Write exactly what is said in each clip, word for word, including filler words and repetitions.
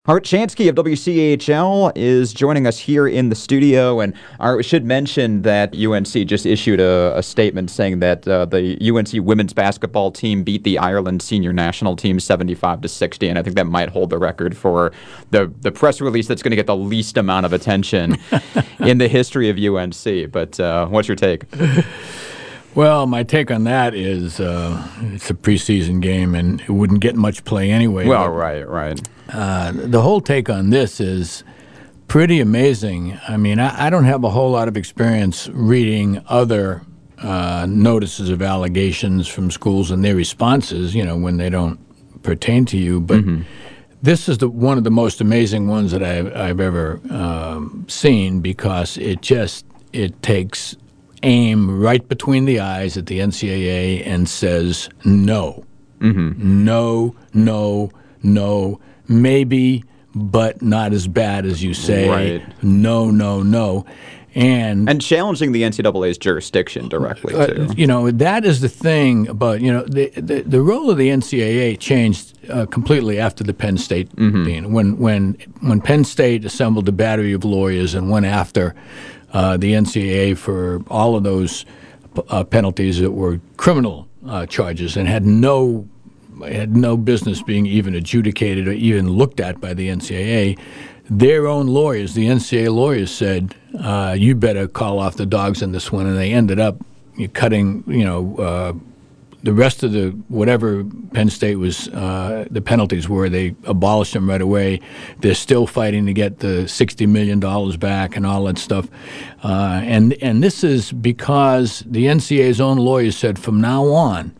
Art Chansky of W C H L is joining us here in the studio, and I should mention that U N C just issued a, a statement saying that uh, the U N C women's basketball team beat the Ireland senior national team seventy-five to sixty, and I think that might hold the record for the, the press release that's going to get the least amount of attention in the history of U N C. But uh, what's your take? Well, my take on that is uh, it's a preseason game, and it wouldn't get much play anyway. Well, but, right, right. Uh, the whole take on this is pretty amazing. I mean, I, I don't have a whole lot of experience reading other uh, notices of allegations from schools and their responses, you know, when they don't pertain to you. But mm-hmm. this is the one of the most amazing ones that I've, I've ever um, seen, because it just it takes aim right between the eyes at the N C double A and says no. Mm-hmm. No, no, no. Maybe, but not as bad as you say. Right. No, no, no. And and challenging the N C double A's jurisdiction directly, too. Uh, you know, that is the thing about, you know, the the, the role of the N C double A changed uh, completely after the Penn State mm-hmm. thing. When, when, when Penn State assembled a battery of lawyers and went after uh, the N C double A for all of those uh, penalties that were criminal uh, charges and had no had no business being even adjudicated or even looked at by the N C double A, their own lawyers, the N C double A lawyers, said, uh, you better call off the dogs on this one. And they ended up cutting, you know, uh, the rest of the whatever Penn State was, uh, the penalties were, they abolished them right away. They're still fighting to get the sixty million dollars back and all that stuff. Uh, and, and this is because the N C double A's own lawyers said from now on,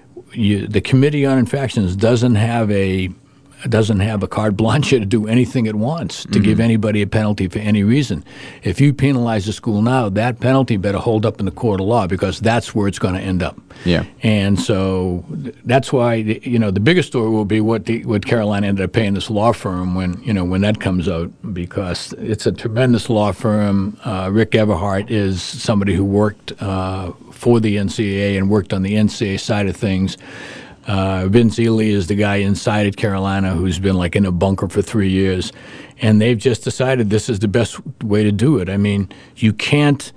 You, the Committee on Infractions doesn't have a doesn't have a carte blanche to do anything it wants to mm-hmm. give anybody a penalty for any reason. If you penalize a school now, that penalty better hold up in the court of law, because that's where it's going to end up. Yeah. And so that's why, you know, the biggest story will be what the, what Carolina ended up paying this law firm when, you know, when that comes out, because it's a tremendous law firm. Uh, Rick Everhart is somebody who worked uh, for the N C double A and worked on the N C double A side of things. Uh, Vince Ely is the guy inside at Carolina who's been like in a bunker for three years. And they've just decided this is the best way to do it. I mean, you can't,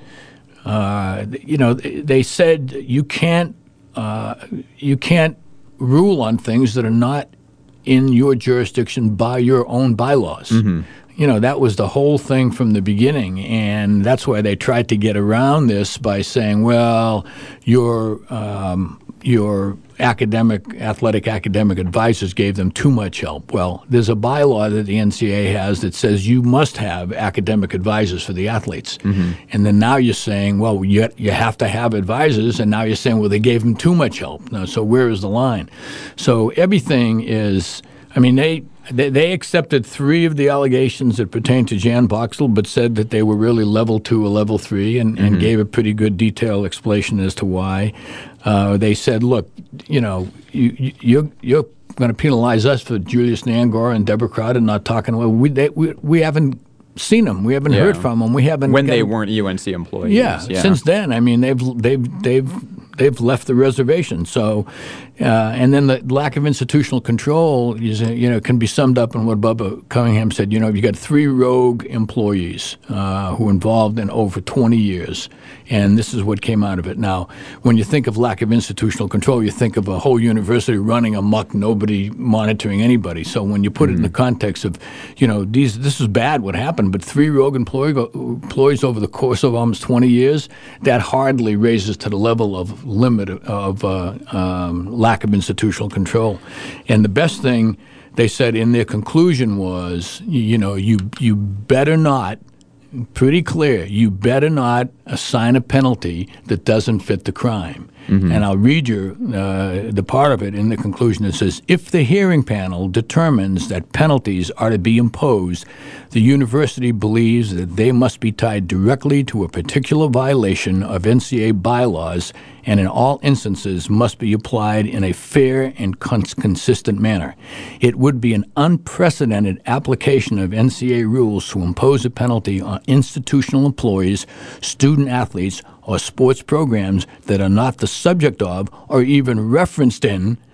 uh, you know, they said you can't, uh, you can't rule on things that are not in your jurisdiction by your own bylaws. Mm-hmm. You know, that was the whole thing from the beginning, and that's why they tried to get around this by saying, well, your um, your academic, athletic academic advisors gave them too much help. Well, there's a bylaw that the N C double A has that says you must have academic advisors for the athletes. Mm-hmm. And then now you're saying, well, you, you have to have advisors, and now you're saying, well, they gave them too much help. Now, so where is the line? So everything is, I mean, they... They, they accepted three of the allegations that pertain to Jan Boxell, but said that they were really level two or level three, and, mm-hmm. and gave a pretty good detailed explanation as to why. Uh, they said, look, you know, you, you, you're, you're going to penalize us for Julius Nangor and Deborah Crowder not talking. Well, we, they, we, we haven't seen them. We haven't yeah. heard from them. We haven't. When gotten, they weren't U N C employees. Yeah, yeah, since then. I mean, they've they've they've they've left the reservation. So, uh, and then the lack of institutional control is, you know, can be summed up in what Bubba Cunningham said. You know, you got three rogue employees uh, who were involved in over twenty years, and this is what came out of it. Now, when you think of lack of institutional control, you think of a whole university running amok, nobody monitoring anybody. So when you put mm-hmm. it in the context of, you know, these this is bad what happened, but three rogue employee, employees over the course of almost twenty years, that hardly raises to the level of limit of uh, um, lack of institutional control. And the best thing they said in their conclusion was, you, you know, you you better not, pretty clear, you better not assign a penalty that doesn't fit the crime. Mm-hmm. And I'll read you uh, the part of it in the conclusion that says, if the hearing panel determines that penalties are to be imposed, the university believes that they must be tied directly to a particular violation of N C double A bylaws and in all instances must be applied in a fair and cons- consistent manner. It would be an unprecedented application of N C double A rules to impose a penalty on institutional employees, student athletes, or sports programs that are not the subject of or even referenced in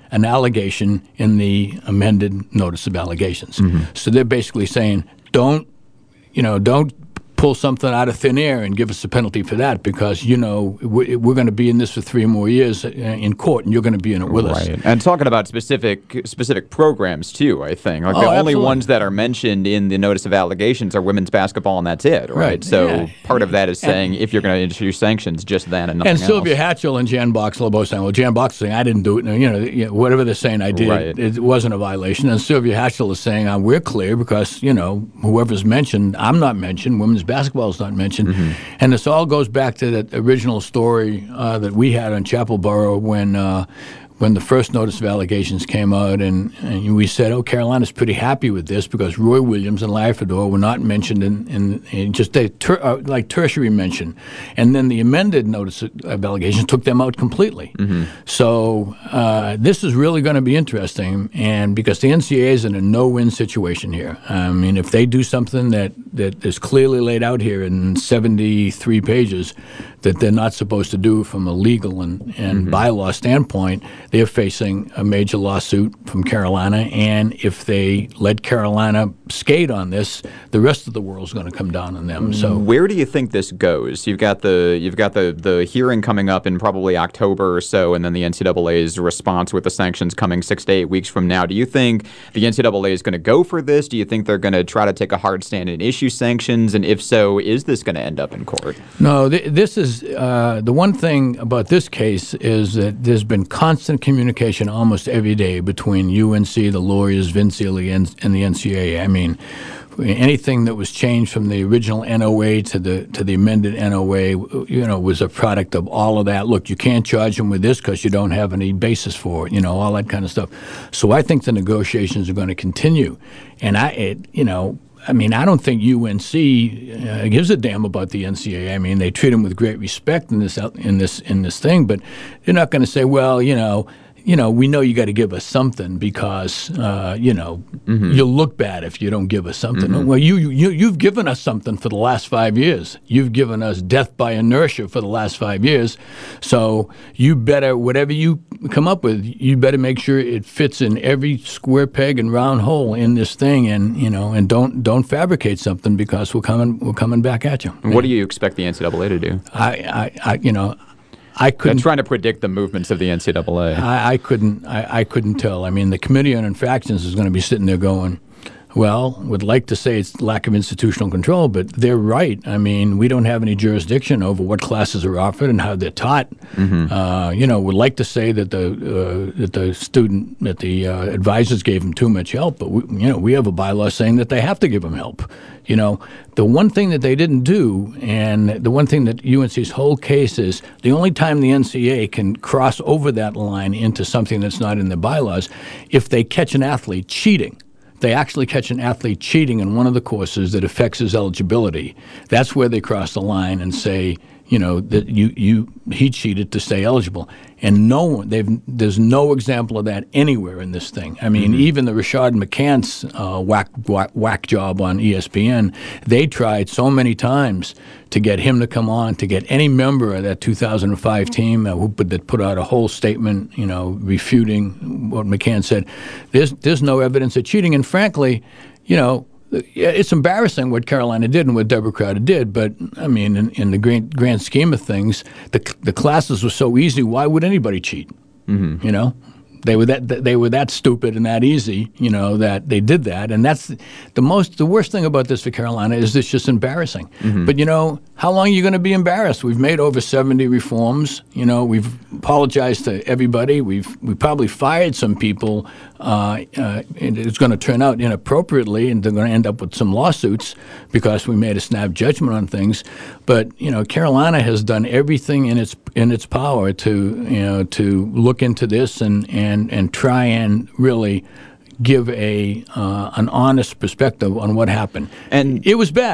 an allegation in the amended notice of allegations. Mm-hmm. So they're basically saying, don't, you know, don't pull something out of thin air and give us a penalty for that, because, you know, we're, we're going to be in this for three more years in court, and you're going to be in it with right. us. And talking about specific specific programs, too, I think. Like oh, the only absolutely. ones that are mentioned in the notice of allegations are women's basketball, and that's it, right? Right. So yeah. part of that is saying and, if you're going to introduce sanctions, just then and nothing And Sylvia else. Hatchell and Jan Boxell are both saying, well, Jan Boxell is saying, I didn't do it. You know, you know, whatever they're saying I did, right. it wasn't a violation. And Sylvia Hatchell is saying, uh, we're clear because, you know, whoever's mentioned, I'm not mentioned, women's basketball is not mentioned. Mm-hmm. And this all goes back to that original story uh, that we had on Chapel Borough when uh, when the first notice of allegations came out, and, and we said, oh, Carolina's pretty happy with this because Roy Williams and Larry Fedor were not mentioned in, in, in just a ter- uh, like tertiary mention. And then the amended notice of allegations took them out completely. Mm-hmm. So uh, this is really going to be interesting, and because the N C A A is in a no-win situation here. I mean, if they do something that, that is clearly laid out here in seventy-three pages that they're not supposed to do from a legal and, and mm-hmm. bylaw standpoint, they're facing a major lawsuit from Carolina, and if they let Carolina skate on this, the rest of the world's going to come down on them. So, where do you think this goes? You've got the you've got the the hearing coming up in probably October or so, and then the N C double A's response with the sanctions coming six to eight weeks from now. Do you think the N C double A is going to go for this? Do you think they're going to try to take a hard stand and issue sanctions? And if so, is this going to end up in court? No, th- this is uh, the one thing about this case is that there's been constant communication almost every day between U N C, the lawyers, Vince Ely, and, and the N C A A. I mean, anything that was changed from the original N O A to the to the amended N O A, you know, was a product of all of that. Look, you can't charge them with this because you don't have any basis for it, you know, all that kind of stuff. So I think the negotiations are going to continue. And I, it, you know, I mean, I don't think U N C uh, gives a damn about the N C A A. I mean, they treat them with great respect in this in this in this thing, but they're not going to say, well, you know. You know, we know you got to give us something because, uh, you know, mm-hmm. you'll look bad if you don't give us something. Mm-hmm. Well, you, you, you've given us something for the last five years. You've given us death by inertia for the last five years. So you better, whatever you come up with, you better make sure it fits in every square peg and round hole in this thing, and, you know, and don't don't fabricate something because we're coming we're coming back at you. What do you expect the N C double A to do? I, I, I you know. I couldn't. They're trying to predict the movements of the N C double A. I, I couldn't. I, I couldn't tell. I mean, the Committee on Infractions is going to be sitting there going, well, would like to say it's lack of institutional control, but they're right. I mean, we don't have any jurisdiction over what classes are offered and how they're taught. Mm-hmm. Uh, you know, would like to say that the uh, that the student, that the uh, advisors gave them too much help, but we, you know, we have a bylaw saying that they have to give them help. You know, the one thing that they didn't do, and the one thing that U N C's whole case is, the only time the N C A A can cross over that line into something that's not in the bylaws, if they catch an athlete cheating. They actually catch an athlete cheating in one of the courses that affects his eligibility. That's where they cross the line and say, you know, that you, you he cheated to stay eligible. And no one, they've there's no example of that anywhere in this thing. I mean, mm-hmm. even the Rashad McCants uh, whack, whack whack job on E S P N, they tried so many times to get him to come on, to get any member of that two thousand five team uh, who put, that put out a whole statement, you know, refuting what McCann said. There's there's no evidence of cheating, and frankly, you know. It's embarrassing what Carolina did and what Deborah Crowder did, but, I mean, in, in the grand, grand scheme of things, the the classes were so easy, why would anybody cheat? Mm-hmm. You know? They were that they were that stupid and that easy, you know, that they did that. And that's the most, the worst thing about this for Carolina is it's just embarrassing. Mm-hmm. But, you know, how long are you going to be embarrassed? We've made over seventy reforms. You know, we've apologized to everybody. We've we probably fired some people. Uh, uh, and it's going to turn out inappropriately, and they're going to end up with some lawsuits because we made a snap judgment on things. But, you know, Carolina has done everything in its in its power to, you know, to look into this and and, and try and really give a uh, an honest perspective on what happened. And it was bad.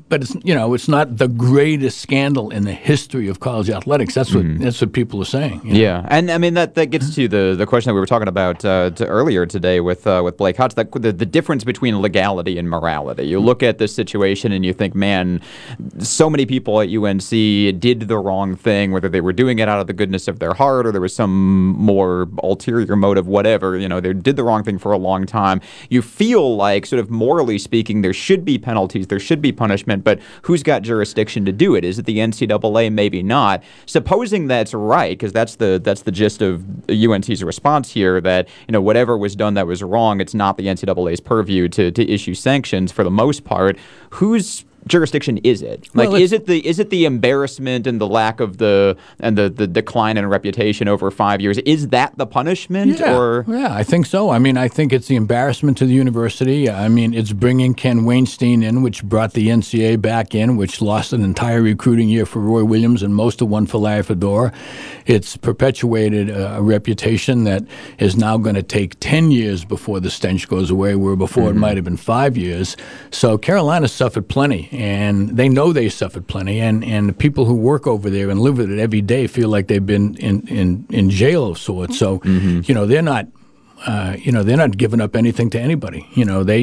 but it's you know it's not the greatest scandal in the history of college athletics. That's what mm. that's what people are saying. You know? Yeah, and I mean that, that gets to the, the question that we were talking about uh, to earlier today with uh, with Blake Hutz. That the, the difference between legality and morality. You look at this situation and you think, man, so many people at U N C did the wrong thing, whether they were doing it out of the goodness of their heart or there was some more ulterior motive, whatever. You know, they did the wrong thing for a long time. You feel like, sort of morally speaking, there should be penalties, there should be punishment. But who's got jurisdiction to do it? Is it the N C double A? Maybe not. Supposing that's right, because that's the that's the gist of U N C's response here, that you know whatever was done that was wrong, it's not the N C double A's purview to to issue sanctions for the most part. Who's jurisdiction is it? Like, well, is it the is it the embarrassment and the lack of the and the, the decline in reputation over five years? Is that the punishment? Yeah, or yeah, I think so. I mean, I think it's the embarrassment to the university. I mean, it's bringing Ken Weinstein in, which brought the N C A A back in, which lost an entire recruiting year for Roy Williams and most of one for Larry Fedora. It's perpetuated a, a reputation that is now going to take ten years before the stench goes away, where before mm-hmm. it might have been five years. So Carolina suffered plenty. And they know they suffered plenty, and, and the people who work over there and live with it every day feel like they've been in, in, in jail of sorts. So, mm-hmm. you know, they're not, uh, you know, they're not giving up anything to anybody. You know, they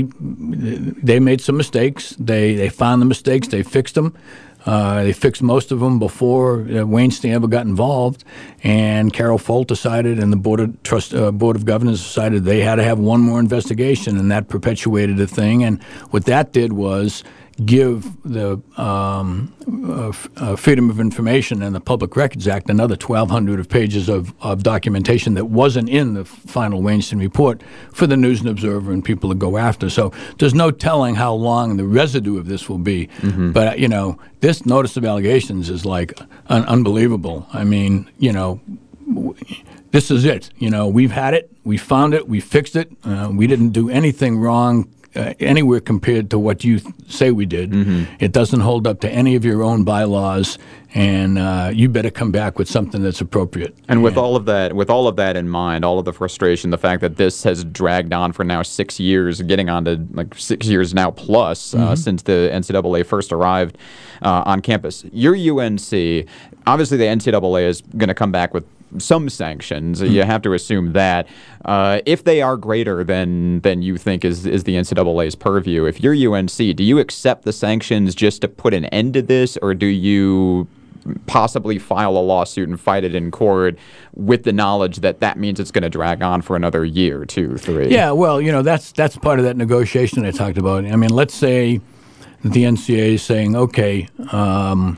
they made some mistakes. They they found the mistakes. They fixed them. Uh, they fixed most of them before uh, Weinstein ever got involved, and Carol Folt decided, and the board of trust uh, board of governors decided they had to have one more investigation, and that perpetuated the thing. And what that did was give the um, uh, uh, Freedom of Information and the Public Records Act another twelve hundred of pages of, of documentation that wasn't in the final Weinstein report for the News and Observer and people to go after. So there's no telling how long the residue of this will be. Mm-hmm. But, you know, this notice of allegations is like un- unbelievable. I mean, you know, w- this is it. You know, we've had it. We found it. We fixed it. Uh, we didn't do anything wrong Uh, anywhere compared to what you th- say we did. Mm-hmm. It doesn't hold up to any of your own bylaws, and uh, you better come back with something that's appropriate. And with yeah. all of that, with all of that in mind, all of the frustration, the fact that this has dragged on for now six years, getting on to like six years now plus mm-hmm. uh, since the N C double A first arrived uh, on campus. Your U N C, obviously the N C double A is going to come back with some sanctions. Mm-hmm. You have to assume that. Uh, if they are greater than than you think is, is the N C double A's purview, if you're U N C, do you accept the sanctions just to put an end to this, or do you possibly file a lawsuit and fight it in court with the knowledge that that means it's going to drag on for another year, two, three? Yeah, well, you know, that's that's part of that negotiation I talked about. I mean, let's say that the N C A A is saying, okay, um,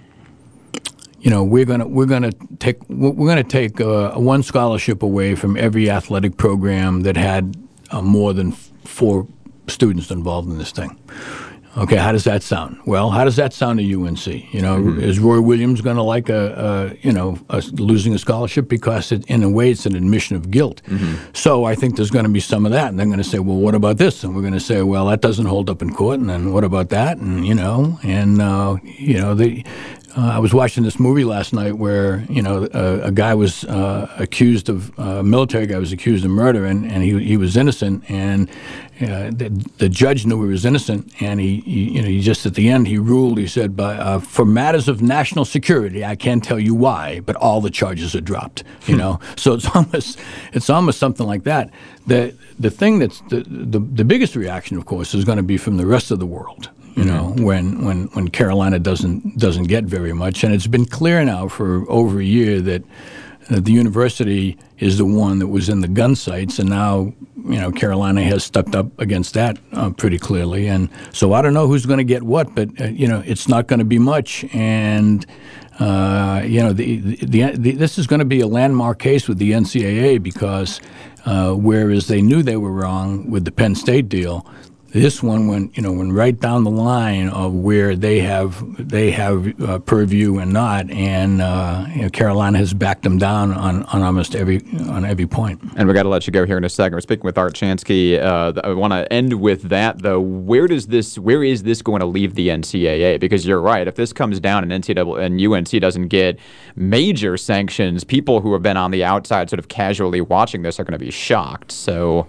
you know, we're gonna we're gonna take we're gonna take uh, one scholarship away from every athletic program that had uh, more than f- four students involved in this thing. Okay, how does that sound? Well, how does that sound to U N C? You know, mm-hmm. is Roy Williams going to like a, a you know a, losing a scholarship because it, in a way it's an admission of guilt? Mm-hmm. So I think there's going to be some of that, and they're going to say, well, what about this? And we're going to say, well, that doesn't hold up in court, and then what about that? And you know, and uh, you know the. Uh, I was watching this movie last night where, you know, a, a guy was uh, accused of, uh, a military guy was accused of murder, and, and he he was innocent, and uh, the, the judge knew he was innocent, and he, he you know, he just at the end, he ruled, he said, by, uh, for matters of national security, I can't tell you why, but all the charges are dropped, you know. So it's almost, it's almost something like that. The, the thing that's, the, the, the biggest reaction, of course, is going to be from the rest of the world. You know, mm-hmm. when, when, when Carolina doesn't doesn't get very much. And it's been clear now for over a year that uh, the university is the one that was in the gun sights, and now, you know, Carolina has stepped up against that uh, pretty clearly. And so I don't know who's going to get what, but, uh, you know, it's not going to be much. And, uh, you know, the, the, the, this is going to be a landmark case with the N C double A because uh, whereas they knew they were wrong with the Penn State deal, this one went, you know, went right down the line of where they have they have uh, purview and not, and uh, you know, Carolina has backed them down on, on almost every on every point. And we got to let you go here in a second. We're speaking with Art Chansky. Uh, I want to end with that though. Where does this? Where is this going to leave the N C double A? Because you're right. If this comes down and N C double A and U N C doesn't get major sanctions, people who have been on the outside, sort of casually watching this, are going to be shocked. So.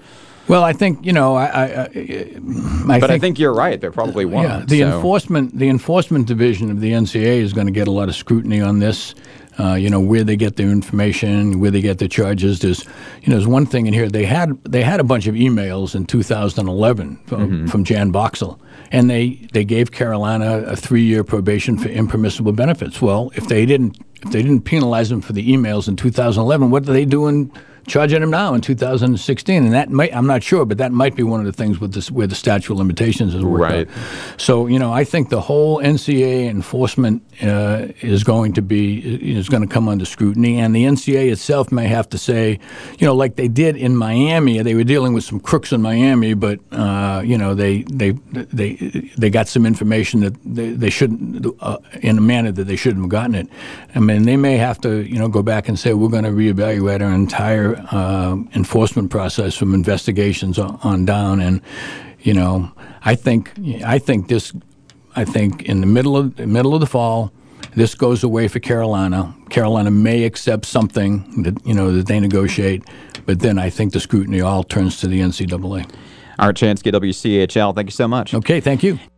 Well, I think you know, I, I, I, I but think, I think you're right. There probably won't. Yeah, the so. enforcement, the enforcement division of the N C A A is going to get a lot of scrutiny on this. Uh, you know, where they get their information, where they get their charges. There's, you know, there's one thing in here. They had they had a bunch of emails in two thousand eleven from, mm-hmm. from Jan Boxell, and they, they gave Carolina a three-year probation for impermissible benefits. Well, if they didn't if they didn't penalize them for the emails in two thousand eleven, what are they doing? Charging them now in two thousand sixteen, and that might, I'm not sure, but that might be one of the things with this, where the statute of limitations is worked right. out. So, you know, I think the whole N C A A enforcement uh, is going to be, is going to come under scrutiny, and the N C A A itself may have to say, you know, like they did in Miami, they were dealing with some crooks in Miami, but, uh, you know, they, they, they, they got some information that they, they shouldn't, uh, in a manner that they shouldn't have gotten it. I mean, they may have to, you know, go back and say, we're going to reevaluate our entire Uh, enforcement process from investigations on, on down, and you know, I think I think this, I think in the middle of the middle of the fall, this goes away for Carolina. Carolina may accept something that you know that they negotiate, but then I think the scrutiny all turns to the N C A A. Art Chansky, W C H L. Thank you so much. Okay, thank you.